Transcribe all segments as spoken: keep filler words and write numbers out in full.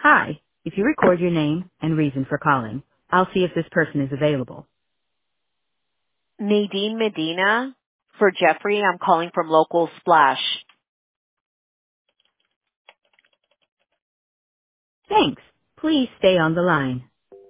Hi, if you record your name and reason for calling, I'll see if this person is available. Nadine Medina for Jeffrey. I'm calling from Local Splash. Thanks. Please stay on the line.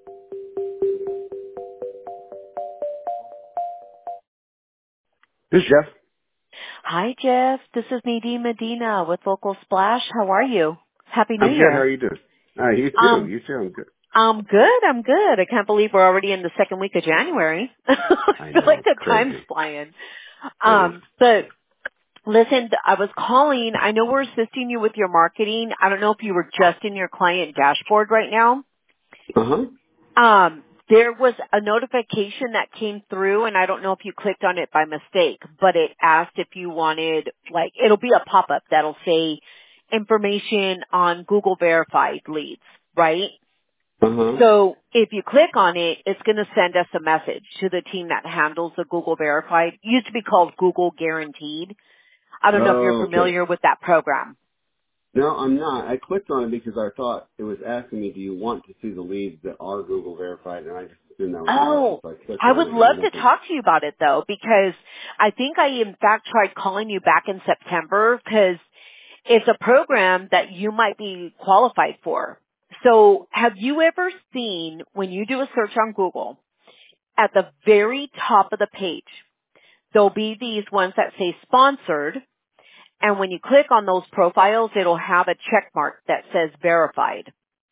This is Jeff. Hi, Jeff. This is Nadine Medina with Local Splash. How are you? Happy New I'm good. How are Year. you doing? Uh, you too. Um, You too. I'm good. I'm good. I'm good. I can't believe we're already in the second week of January. I I feel know. like It's the time's crazy. flying. It is. Um, but listen, I was calling. I know we're assisting you with your marketing. I don't know if you were just in your client dashboard right now. Uh-huh. Um, there was a notification that came through, and I don't know if you clicked on it by mistake, but it asked if you wanted, like, it'll be a pop-up that'll say information on Google verified leads, right? Uh-huh. So if you click on it, it's going to send us a message to the team that handles the Google verified. It used to be called Google Guaranteed. I don't know if you're Oh, okay. familiar with that program. No, I'm not. I clicked on it because I thought it was asking me, do you want to see the leads that are Google verified? And I just assumed that was an option, Oh, so I clicked I on would it and love to nothing. talk to you about it though, because I think I in fact tried calling you back in September because it's a program that you might be qualified for. So have you ever seen when you do a search on Google, at the very top of the page, there'll be these ones that say sponsored, and when you click on those profiles, it'll have a check mark that says verified.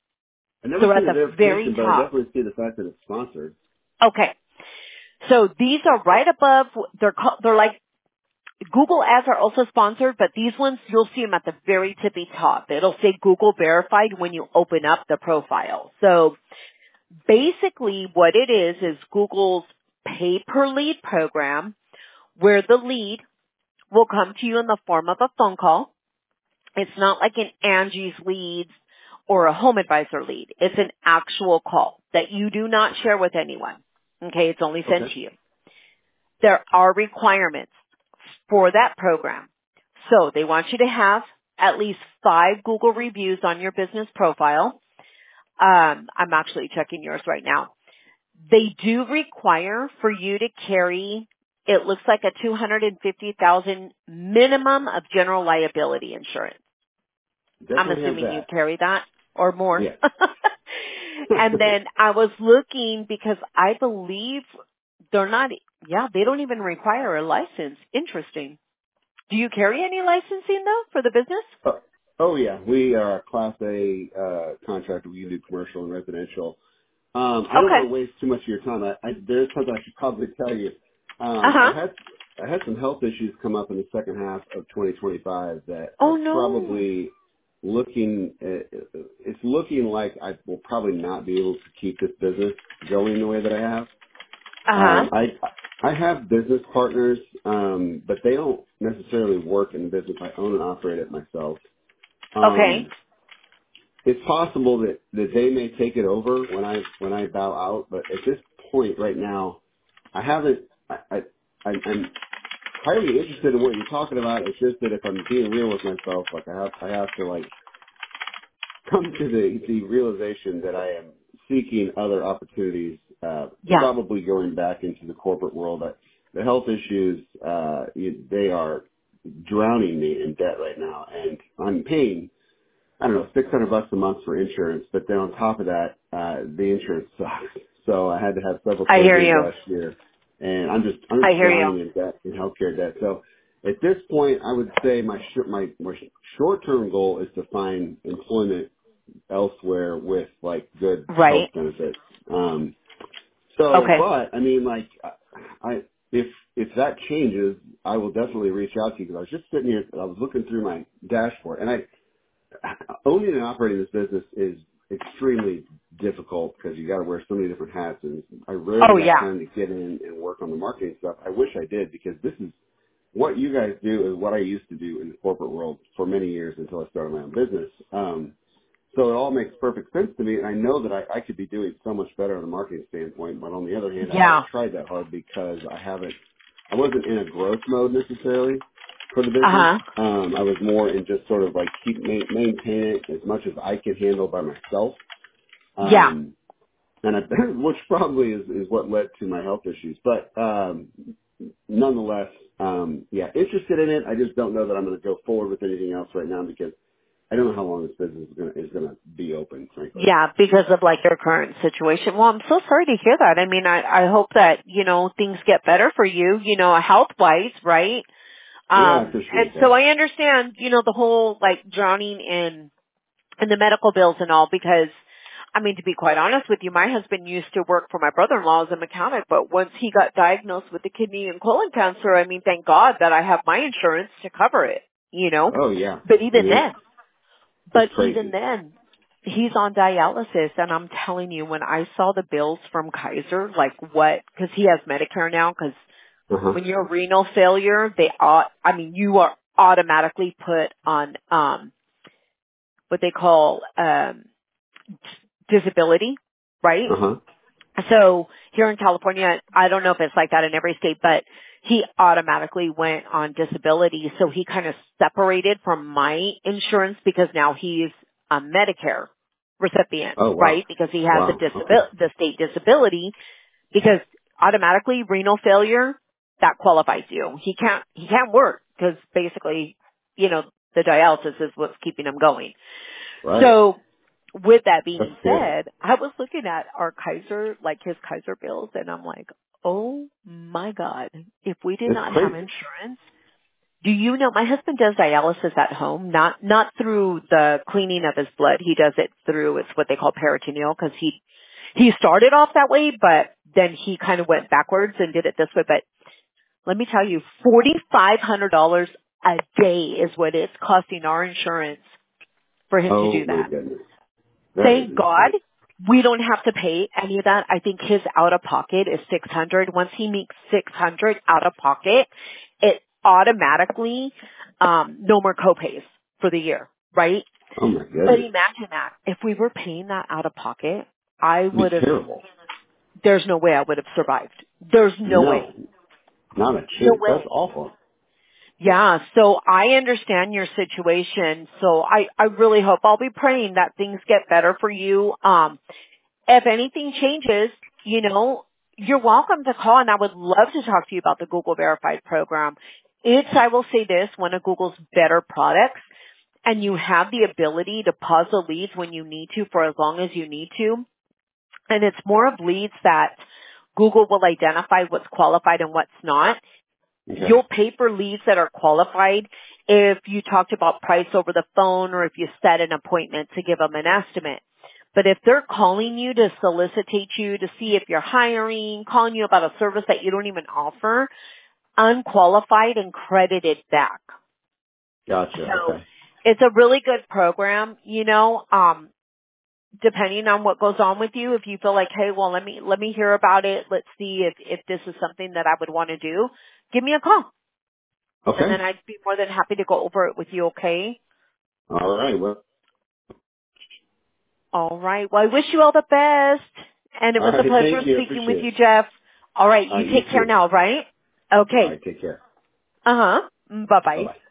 I never So at seen the the very verification, but I top. definitely see the fact that it's sponsored. Okay. So these are right above, they're, ca- they're like Google ads are also sponsored, but these ones, you'll see them at the very tippy top. It'll say Google verified when you open up the profile. So basically what it is, is Google's pay per lead program where the lead will come to you in the form of a phone call. It's not like an Angie's leads or a home advisor lead. It's an actual call that you do not share with anyone. Okay, it's only sent Okay. to you. There are requirements for that program. So they want you to have at least five Google reviews on your business profile. Um, I'm actually checking yours right now. They do require for you to carry, it looks like a two hundred fifty thousand minimum of general liability insurance. I'm Definitely have assuming you that. carry that or more. Yes. And then I was looking because I believe they're not, yeah, they don't even require a license. Interesting. Do you carry any licensing though for the business? oh, oh yeah, we are a Class A uh, contractor. We do commercial and residential. Um, I don't want Okay. to waste too much of your time. I, I, there's something I should probably tell you. Uh Um, huh. I've had I had some health issues come up in the second half of twenty twenty-five that are Oh no. probably looking. Uh, it's looking like I will probably not be able to keep this business going the way that I have. Uh huh. Um, I I have business partners, um, but they don't necessarily work in the business. I own and operate it myself. Okay. Um, it's possible that, that they may take it over when I when I bow out, but at this point right now, I haven't. I, I I'm I'm highly interested in what you're talking about. It's just that if I'm being real with myself, like I have I have to like come to the, the realization that I am seeking other opportunities, uh, Yeah. probably going back into the corporate world. I, the health issues, uh, you, they are drowning me in debt right now, and I'm paying, I don't know, six hundred bucks a month for insurance, but then on top of that, uh, the insurance sucks. So I had to have several I hear surgeries you. last year, and I'm just, I'm I just hear you. drowning in debt, in healthcare debt. So at this point, I would say my, sh- my, my short-term goal is to find employment elsewhere with like good health Right. benefits. Um, so, Okay. but I mean, like, I if if that changes, I will definitely reach out to you because I was just sitting here, I was looking through my dashboard, and I owning and operating this business is extremely difficult because you got to wear so many different hats, and I Oh rarely have yeah. time to get in and work on the marketing stuff. I wish I did because this is what you guys do is what I used to do in the corporate world for many years until I started my own business. Um, So it all makes perfect sense to me, and I know that I, I could be doing so much better on a marketing standpoint, but on the other hand, I Yeah. haven't tried that hard because I haven't, I wasn't in a growth mode necessarily. for the business. Uh-huh. Um, I was more in just sort of like keep ma- maintain it as much as I could handle by myself. Yeah. Um, and I, which probably is, is what led to my health issues. But um, nonetheless, um, yeah, interested in it. I just don't know that I'm going to go forward with anything else right now because I don't know how long this business is going to is going to be open, frankly. Yeah, because of like your current situation. Well, I'm so sorry to hear that. I mean, I, I hope that, you know, things get better for you, you know, health wise, right? Yeah, I Um, and appreciate so that. I understand, you know, the whole like drowning in, in the medical bills and all because, I mean, to be quite honest with you, my husband used to work for my brother-in-law as a mechanic, but once he got diagnosed with the kidney and colon cancer, I mean, thank God that I have my insurance to cover it, you know? Oh yeah, But I even mean it's then, it's but even crazy. then, he's on dialysis, and I'm telling you, when I saw the bills from Kaiser, like what, because he has Medicare now, because Uh huh. when you're renal failure, they ought, I mean, you are automatically put on um what they call um disability, right? Uh huh. So here in California, I don't know if it's like that in every state, but he automatically went on disability. So he kind of separated from my insurance because now he's a Medicare recipient, Oh wow. right? Because he has the Wow. Okay. disabil- the state disability because automatically renal failure, that qualifies you. He can't, he can't work because basically, you know, the dialysis is what's keeping him going. Right. So with that That's being scary. said, I was looking at our Kaiser, like his Kaiser bills, and I'm like, oh my God, if we did It's not have crazy. insurance, do you know, my husband does dialysis at home, not, not through the cleaning of his blood. He does it through, it's what they call peritoneal, because he, he started off that way, but then he kind of went backwards and did it this way. But let me tell you, four thousand five hundred dollars a day is what it's costing our insurance for him to Oh do my that. goodness. That is Thank God insane. we don't have to pay any of that. I think his out of pocket is six hundred. Once he makes six hundred out of pocket, it automatically um no more copays for the year, right? Oh my But goodness. imagine that. If we were paying that out of pocket, I It'd be would have terrible. there's no way I would have survived. There's no No, way. not a No chance. That's way. awful. Yeah, so I understand your situation. So I I really hope I'll be praying that things get better for you. Um If anything changes, you know, you're welcome to call, and I would love to talk to you about the Google Verified program. It's, I will say this, one of Google's better products, and you have the ability to pause the leads when you need to for as long as you need to. And it's more of leads that Google will identify what's qualified and what's not. Okay. You'll pay for leads that are qualified if you talked about price over the phone or if you set an appointment to give them an estimate. But if they're calling you to solicitate you to see if you're hiring, calling you about a service that you don't even offer, unqualified and credited back. Gotcha. So Okay. it's a really good program, you know, um, depending on what goes on with you. If you feel like, hey, well, let me, let me hear about it. Let's see if, if this is something that I would want to do. Give me a call. And then Okay. I'd be more than happy to go over it with you, okay? All right. Well. All right. Well, I wish you all the best. And it All was a right. pleasure Thank you. I speaking with appreciate you, it. Jeff. All right. All You right. You take care too. now, right? All Okay. right. Take care. Uh-huh. Bye Bye-bye. bye.